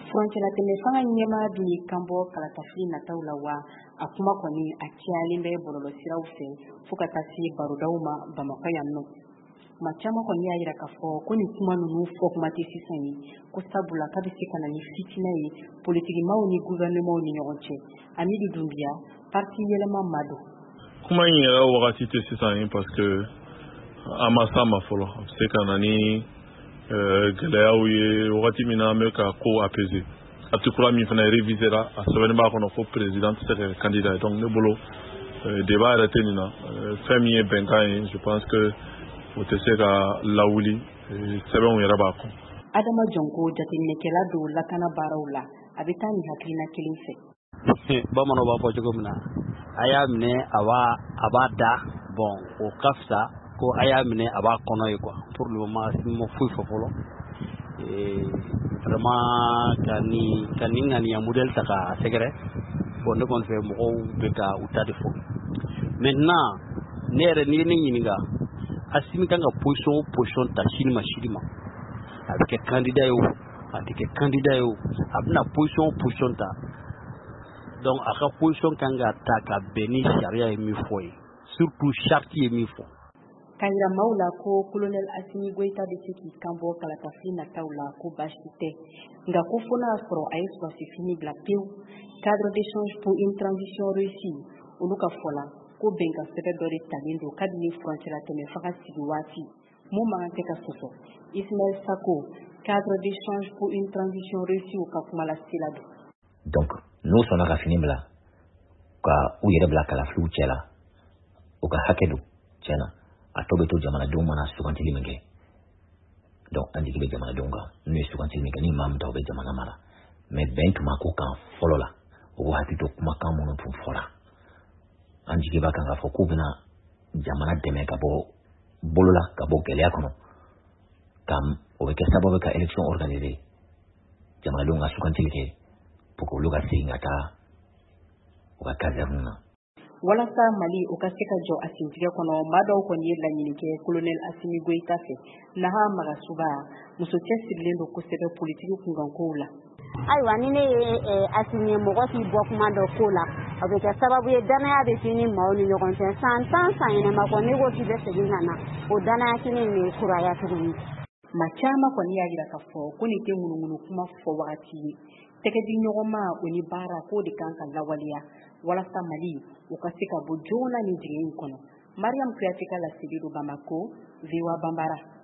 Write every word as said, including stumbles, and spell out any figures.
frontière tɛmɛ fanga ɲɛmaa bi kan bɔ kalatafili nataw la wa a kuma kɔni a cayalen bɛ bɔlɔlɔsiraw fɛ fo ka taa se barodaw ma Bamakɔ yan nɔ. Kuma caman kɔni y'a jira k'a fɔ ko ni kuma ninnu fɔ kuma tɛ sisan ye ko sabula k'a bɛ se ka na ni fitinɛ ye politikimaw ni gouvernementw ni ɲɔgɔn cɛ. Amidu Dunbiya, parti yɛlɛma ma don. Kuma in yɛrɛ wagati tɛ sisan ye parce que a ma s'a ma fɔlɔ a bɛ se ka na ni gɛlɛyaw ye wagati min na an bɛ ka ko apaiser acte kura min fana révisera a sɛbɛnni b'a kɔnɔ ko président tɛ se ka kɛ candidat ye donc ne bolo débat yɛrɛ tɛ nin na fɛn min ye bɛnkan ye je pense que o tɛ se ka lawuli sɛbɛnw yɛrɛ b'a kɔnɔ. Adama Jɔnko jateminɛkɛla don lakana baaraw la a bɛ taa nin hakilina kelen fɛ. Bamananw b'a fɔ cogo min na a y'a minɛ a b'a a b'a da bon o ka fisa ko a y'a minɛ a b'a kɔnɔ ye quoi pour le moment ma foyi fɔ fɔlɔ vraiment ka ni ka ni ŋaniya modèle ta ka sɛgɛrɛ bon ne kɔni fɛ mɔgɔw bɛ ka u ta de fɔ maintenant ne yɛrɛ ni ne ɲininka Assimi kan ka position o position ta sini ma sini ma a bɛ kɛ candidat ye o a tɛ kɛ candidat ye o a bɛna position o position ta donc a ka position kan ka ta ka bɛn ni sariya ye min fɔ ye surtout charte ye min fɔ. K'a jira maaw la ko colonel Assimi Goïta bɛ se k'i kan bɔ kalatafili nataw la ko baasi tɛ nka ko fo n'a y'a sɔrɔ a ye sɔrɔsi fini bila pewu cadre d'échange pour une transition réussie olu ka fɔ la ko bɛnkan sɛbɛn dɔ de talen don kabini frontière tɛmɛ faga sigi waati mun man kan tɛ ka sɔsɔ. Ismaël Sako cadre d'échange pour une transition réussie ka kuma la sila don. Donc n'o sɔnna ka fini bila ka u yɛrɛ bila kalafiliw cɛ la o ka hakɛ don tiɲɛna a tɔ bɛ to jamanadenw mana sugantili min kɛ donc an jigi bɛ jamanadenw kan n'u ye sugantili min kɛ ni maa min ta o bɛ jamana mara mais bɛn tun ma ko kan fɔlɔ la o ko hakili to kumakan minnu tun fɔra an jigi b'a kan k'a fɔ k'u bɛna jamana dɛmɛ ka bɔ bolo la ka bɔ gɛlɛya kɔnɔ ka o bɛ kɛ sababu ka élection organiser jamanadenw ka sugantili kɛ pour que olu ka segin ka taa u ka caserne na. Walasa Mali o ka se ka jɔ a sentigɛ kɔnɔ maa dɔw kɔni ye laɲini kɛ colonel Assimi Goïta fɛ Naha Magasuba muso cɛsirilen don kosɛbɛ politiki kunkankow la. Ayiwa ni ne ye Assimi mɔgɔ k'i bɔ kuma dɔ ko la a bɛ kɛ sababu ye danaya bɛ k'i ni maaw ni ɲɔgɔn cɛ san tan san yɛlɛma kɔ n'i ko k'i bɛ segin ka na o danaya kelen in bɛ kuraya tuguni. Maa caman kɔni y'a jira k'a fɔ ko nin tɛ ŋunuŋunu kuma fɔ wagati ye tɛgɛdi ɲɔgɔnma o ni baara k'o de kan ka lawaleya walasa Mali o ka se ka bɔ joona ni dingɛ in kɔnɔ. Mariam Kuyatɛ ka laseli don Bamako, V O A Bambara.